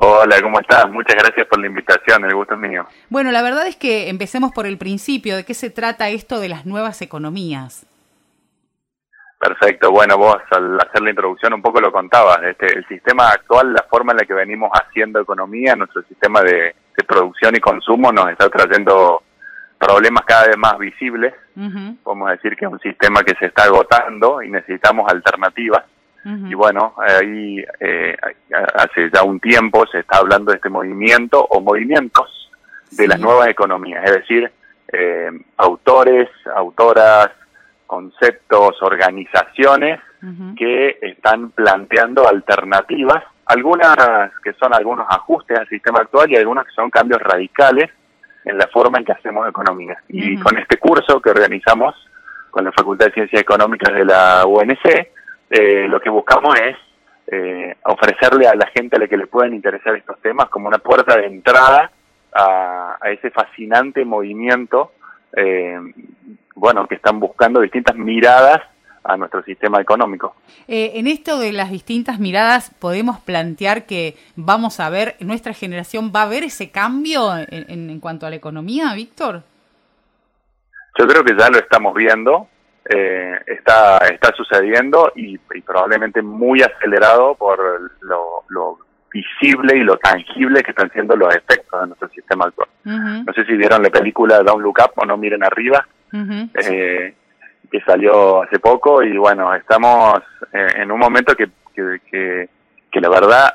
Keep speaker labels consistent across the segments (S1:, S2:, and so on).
S1: Hola, ¿cómo estás? Muchas gracias por la invitación, el gusto es mío.
S2: Bueno, la verdad es que empecemos por el principio. ¿De qué se trata esto de las nuevas economías?
S1: Perfecto, bueno, vos al hacer la introducción un poco lo contabas, el sistema actual, la forma en la que venimos haciendo economía, nuestro sistema de producción y consumo nos está trayendo problemas cada vez más visibles. Podemos decir que es un sistema que se está agotando y necesitamos alternativas. Y bueno, ahí hace ya un tiempo se está hablando de este movimiento o movimientos de las nuevas economías, es decir, autores, autoras, conceptos, organizaciones que están planteando alternativas, algunas que son algunos ajustes al sistema actual y algunas que son cambios radicales en la forma en que hacemos economía. Y con este curso que organizamos con la Facultad de Ciencias Económicas de la UNC, lo que buscamos es ofrecerle a la gente a la que le pueden interesar estos temas como una puerta de entrada a ese fascinante movimiento, bueno, que están buscando distintas miradas a nuestro sistema económico.
S2: En esto de las distintas miradas, ¿podemos plantear que vamos a ver, nuestra generación va a ver ese cambio en cuanto a la economía, Víctor?
S1: Yo creo que ya lo estamos viendo. Está sucediendo y probablemente muy acelerado por lo visible y lo tangible que están siendo los efectos de nuestro sistema actual. No sé si vieron la película Don't Look Up o No Miren Arriba, que salió hace poco, y bueno, estamos en un momento que la verdad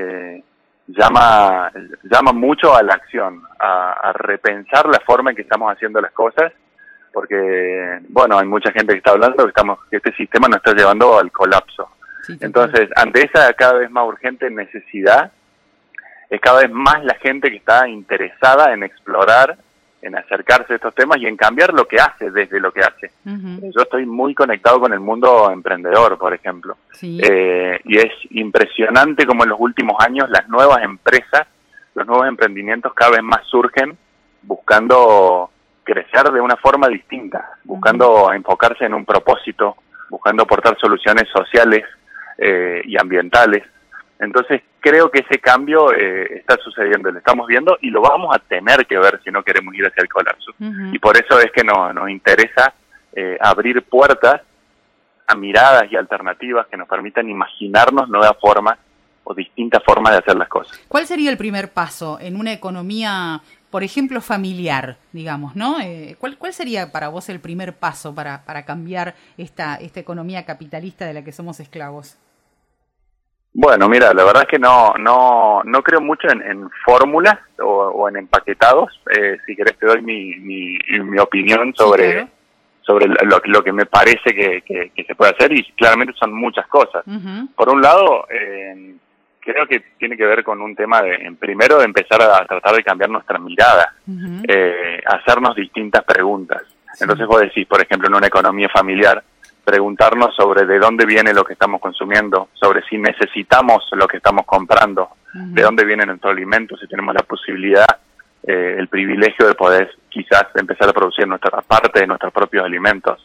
S1: llama mucho a la acción, a repensar la forma en que estamos haciendo las cosas, porque, bueno, hay mucha gente que está hablando que este sistema nos está llevando al colapso. Sí, entonces, ante esa cada vez más urgente necesidad, es cada vez más la gente que está interesada en explorar, en acercarse a estos temas y en cambiar lo que hace desde lo que hace. Yo estoy muy conectado con el mundo emprendedor, por ejemplo. Sí. Y es impresionante cómo en los últimos años las nuevas empresas, los nuevos emprendimientos cada vez más surgen buscando crecer de una forma distinta, buscando enfocarse en un propósito, buscando aportar soluciones sociales y ambientales. Entonces creo que ese cambio está sucediendo, lo estamos viendo y lo vamos a tener que ver si no queremos ir hacia el colapso. Y por eso es que nos interesa abrir puertas a miradas y alternativas que nos permitan imaginarnos nuevas formas o distintas formas de hacer las cosas.
S2: ¿Cuál sería el primer paso en una economía, por ejemplo, familiar, digamos, ¿no? ¿Cuál sería para vos el primer paso para cambiar esta economía capitalista de la que somos esclavos?
S1: Bueno, mira, la verdad es que no creo mucho en fórmulas o en empaquetados. Si querés te doy mi opinión sobre lo que me parece que se puede hacer, y claramente son muchas cosas. Por un lado, creo que tiene que ver con un tema primero de empezar a tratar de cambiar nuestra mirada, hacernos distintas preguntas. Entonces vos decís, por ejemplo, en una economía familiar, preguntarnos sobre de dónde viene lo que estamos consumiendo, sobre si necesitamos lo que estamos comprando, de dónde viene nuestro alimento, si tenemos la posibilidad, el privilegio de poder quizás empezar a producir nuestra parte de nuestros propios alimentos.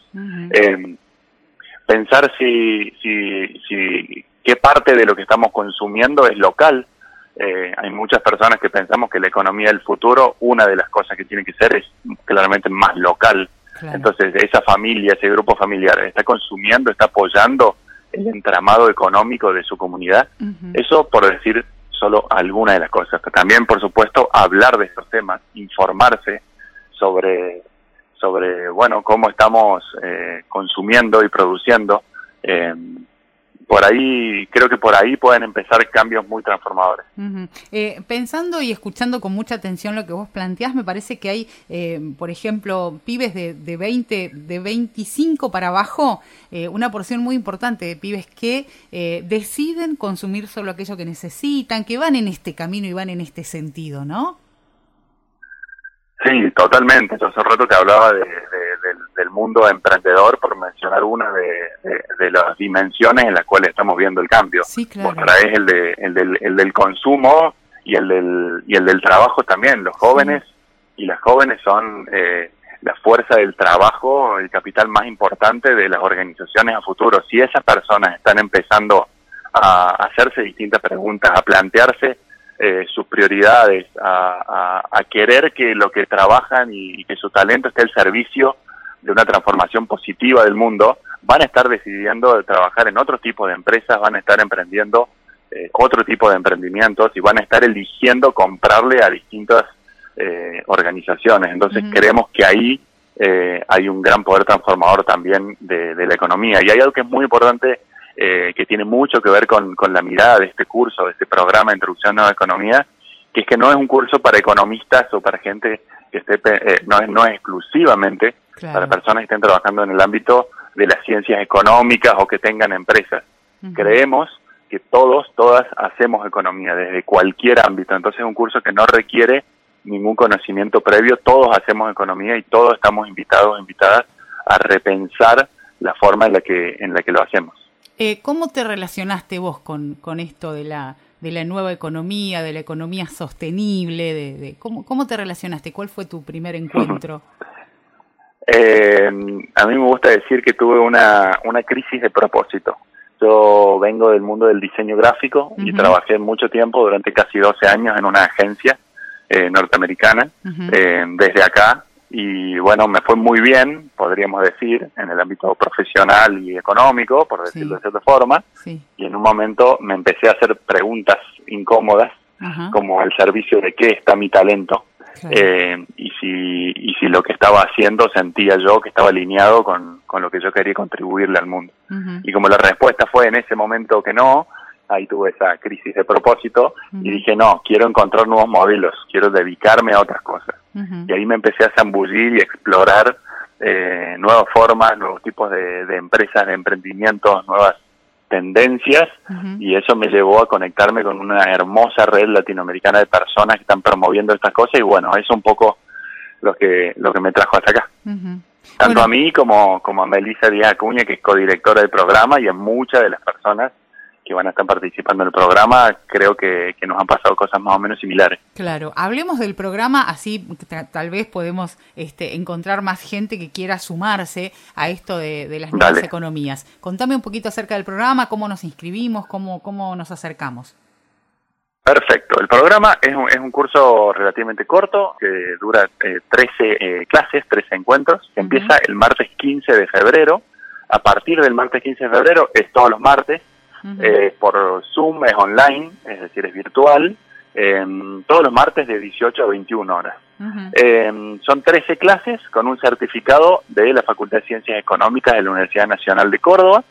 S1: Pensar si qué parte de lo que estamos consumiendo es local. Hay muchas personas que pensamos que la economía del futuro, una de las cosas que tiene que ser es claramente más local. Claro. Entonces, esa familia, ese grupo familiar, está consumiendo, está apoyando el entramado económico de su comunidad. Eso por decir solo alguna de las cosas. Pero también, por supuesto, hablar de estos temas, informarse sobre bueno, cómo estamos consumiendo y produciendo. Por ahí, creo que por ahí pueden empezar cambios muy transformadores.
S2: Pensando y escuchando con mucha atención lo que vos planteás, me parece que hay, por ejemplo, pibes de 20, de 25 para abajo, una porción muy importante de pibes que deciden consumir solo aquello que necesitan, que van en este camino y van en este sentido, ¿no?
S1: Sí, totalmente. Yo hace rato te hablaba del mundo emprendedor, por mencionar una de las dimensiones en las cuales estamos viendo el cambio.
S2: Sí, claro.
S1: Vos traés el del consumo y el del trabajo también. Los jóvenes y las jóvenes son la fuerza del trabajo, el capital más importante de las organizaciones a futuro. Si esas personas están empezando a hacerse distintas preguntas, a plantearse sus prioridades, a querer que lo que trabajan y que su talento esté al servicio de una transformación positiva del mundo, van a estar decidiendo trabajar en otro tipo de empresas, van a estar emprendiendo otro tipo de emprendimientos y van a estar eligiendo comprarle a distintas organizaciones. Entonces creemos que ahí hay un gran poder transformador también de la economía. Y hay algo que es muy importante, que tiene mucho que ver con la mirada de este curso, de este programa de Introducción a la Economía, que es que no es un curso para economistas o para gente que esté, no es exclusivamente para personas que estén trabajando en el ámbito de las ciencias económicas o que tengan empresas. Creemos que todas hacemos economía desde cualquier ámbito, entonces es un curso que no requiere ningún conocimiento previo, todos hacemos economía y todos estamos invitados, invitadas a repensar la forma en la que lo hacemos.
S2: ¿Cómo te relacionaste vos con esto de la nueva economía, de la economía sostenible? ¿Cómo te relacionaste? ¿Cuál fue tu primer encuentro?
S1: A mí me gusta decir que tuve una crisis de propósito. Yo vengo del mundo del diseño gráfico y trabajé mucho tiempo, durante casi 12 años, en una agencia norteamericana, desde acá, y bueno, me fue muy bien, podríamos decir, en el ámbito profesional y económico, por decirlo de cierta forma, y en un momento me empecé a hacer preguntas incómodas, como al servicio de qué está mi talento, y si lo que estaba haciendo sentía yo que estaba alineado con lo que yo quería contribuirle al mundo. Y como la respuesta fue en ese momento que no, ahí tuve esa crisis de propósito y dije, no, quiero encontrar nuevos modelos, quiero dedicarme a otras cosas. Y ahí me empecé a zambullir y explorar nuevas formas, nuevos tipos de empresas, de emprendimientos, nuevas tendencias, y eso me llevó a conectarme con una hermosa red latinoamericana de personas que están promoviendo estas cosas, y bueno, eso es un poco lo que me trajo hasta acá. Tanto a mí como a Melissa Díaz Acuña, que es codirectora del programa, y a muchas de las personas que van a estar participando en el programa, creo que nos han pasado cosas más o menos similares.
S2: Claro, hablemos del programa, así tal vez podemos encontrar más gente que quiera sumarse a esto de las nuevas economías. Contame un poquito acerca del programa, cómo nos inscribimos, cómo nos acercamos.
S1: Perfecto, el programa es un curso relativamente corto, que dura 13 clases, 13 encuentros, que empieza el martes 15 de febrero. A partir del martes 15 de febrero es todos los martes, por Zoom, es online, es decir, es virtual, todos los martes de 18 a 21 horas. Son 13 clases con un certificado de la Facultad de Ciencias Económicas de la Universidad Nacional de Córdoba,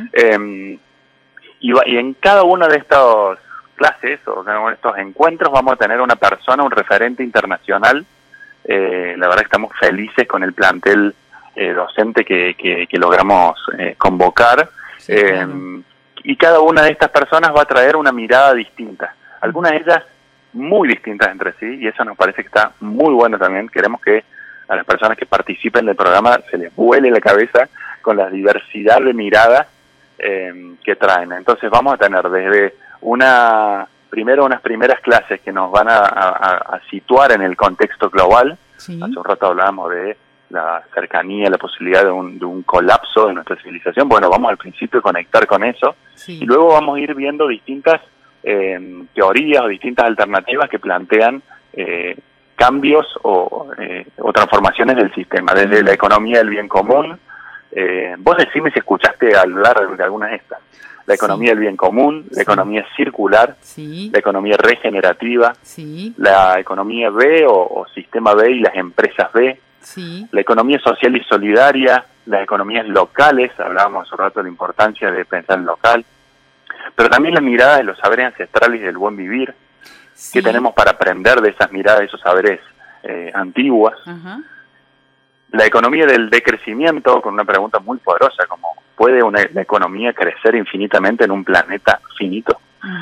S1: y en cada una de estas clases o en estos encuentros vamos a tener una persona, un referente internacional. La verdad que estamos felices con el plantel docente que logramos convocar. Y cada una de estas personas va a traer una mirada distinta, algunas de ellas muy distintas entre sí, y eso nos parece que está muy bueno también. Queremos que a las personas que participen del programa se les vuele la cabeza con la diversidad de miradas que traen. Entonces vamos a tener desde unas primeras clases que nos van a situar en el contexto global. Hace un rato hablábamos de la cercanía, la posibilidad de un colapso de nuestra civilización. Bueno, vamos al principio a conectar con eso, y luego vamos a ir viendo distintas teorías o distintas alternativas que plantean cambios o transformaciones del sistema, desde la economía del bien común. Vos decime si escuchaste hablar de algunas de estas. La economía del bien común, la economía circular, la economía regenerativa, la economía B o sistema B y las empresas B, la economía social y solidaria, las economías locales, hablábamos hace un rato de la importancia de pensar en local, pero también la mirada de los saberes ancestrales y del buen vivir, que tenemos para aprender de esas miradas, de esos saberes antiguas. La economía del decrecimiento, con una pregunta muy poderosa, como ¿puede la economía crecer infinitamente en un planeta finito?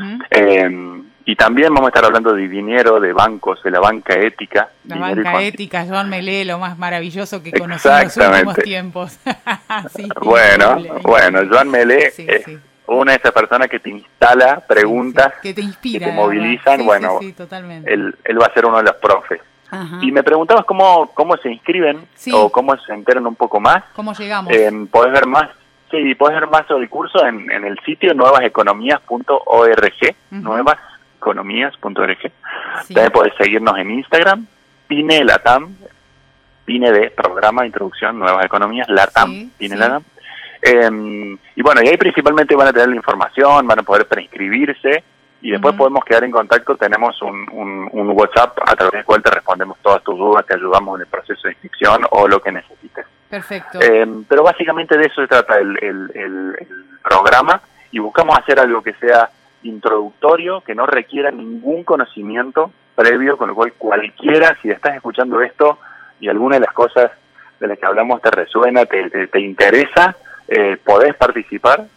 S1: Y también vamos a estar hablando de dinero, de bancos, de la banca ética.
S2: La banca ética, Joan Melé, lo más maravilloso que conocí en los últimos tiempos.
S1: Bueno, Joan Melé es una de esas personas que te instala preguntas,
S2: que te inspira,
S1: que te movilizan.
S2: Totalmente.
S1: Él va a ser uno de los profes. Y me preguntabas cómo se inscriben o cómo se enteran un poco más.
S2: ¿Cómo llegamos?
S1: Podés ver más. Sí, podés ver más sobre el curso en el sitio nuevaseconomías.org, nuevas nuevaseconomías.org.
S2: Sí.
S1: También podés seguirnos en Instagram, Pine Latam, Pine de Programa de Introducción Nuevas Economías, Latam,
S2: Sí,
S1: Pine
S2: sí.
S1: Latam. Y bueno, y ahí principalmente van a tener la información, van a poder preinscribirse y después podemos quedar en contacto. Tenemos un WhatsApp a través del cual te respondemos todas tus dudas, te ayudamos en el proceso de inscripción o lo que necesites.
S2: Perfecto.
S1: Pero básicamente de eso se trata el programa, y buscamos hacer algo que sea introductorio, que no requiera ningún conocimiento previo, con lo cual cualquiera, si estás escuchando esto y alguna de las cosas de las que hablamos te resuena, te interesa, podés participar.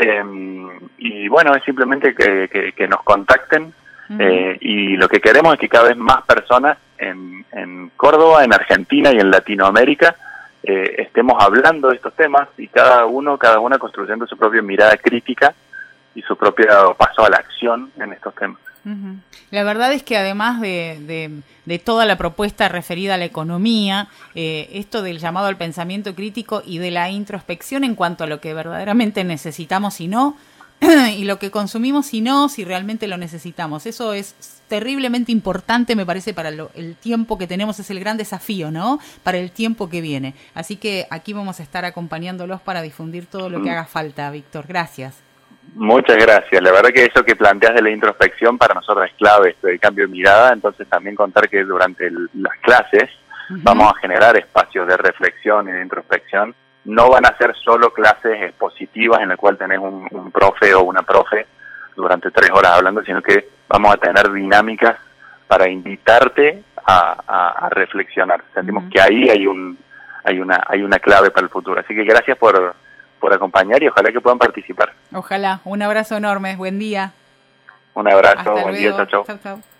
S1: Y bueno, es simplemente que nos contacten. Y lo que queremos es que cada vez más personas en Córdoba, en Argentina y en Latinoamérica estemos hablando de estos temas, y cada una construyendo su propia mirada crítica y su propio paso a la acción en estos temas.
S2: La verdad es que además de toda la propuesta referida a la economía, esto del llamado al pensamiento crítico y de la introspección en cuanto a lo que verdaderamente necesitamos y no, y lo que consumimos y no, si realmente lo necesitamos. Eso es terriblemente importante, me parece, para el tiempo que tenemos. Es el gran desafío, ¿no?, para el tiempo que viene. Así que aquí vamos a estar acompañándolos para difundir todo lo que haga falta, Víctor. Gracias.
S1: Muchas gracias. La verdad que eso que planteas de la introspección para nosotros es clave, esto del cambio de mirada. Entonces también contar que durante las clases vamos a generar espacios de reflexión y de introspección. No van a ser solo clases expositivas en la cual tenés un profe o una profe durante 3 horas hablando, sino que vamos a tener dinámicas para invitarte a reflexionar. Sentimos que ahí hay una clave para el futuro. Así que gracias por acompañar y ojalá que puedan participar.
S2: Ojalá. Un abrazo enorme. Buen día.
S1: Un abrazo.
S2: Hasta
S1: Buen día.
S2: luego.
S1: Chau, chau.
S2: Chau, chau.